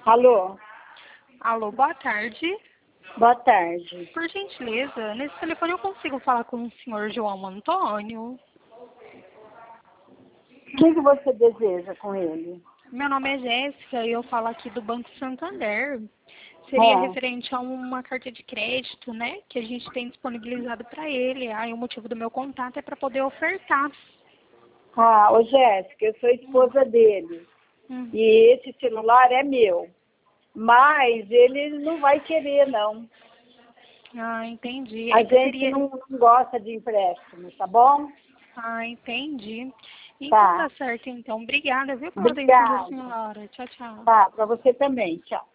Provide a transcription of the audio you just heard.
Alô? Alô, boa tarde. Boa tarde. Por gentileza, nesse telefone eu consigo falar com o senhor João Antônio? O que você deseja com ele? Meu nome é Jéssica e eu falo aqui do Banco Santander. Seria Ah, referente a uma carta de crédito, né, que a gente tem disponibilizado para ele. Aí o motivo do meu contato é para poder ofertar. ô Jéssica, eu sou esposa dele. Hum. E esse celular é meu. Mas ele não vai querer, não. Ah, entendi. A É que gente seria... não gosta de empréstimo, tá bom? Ah, entendi. Então Tá. tá certo, então. Obrigada, viu, pela atenção da Obrigada. senhora. Tchau, tchau. Tá, para você também. Tchau.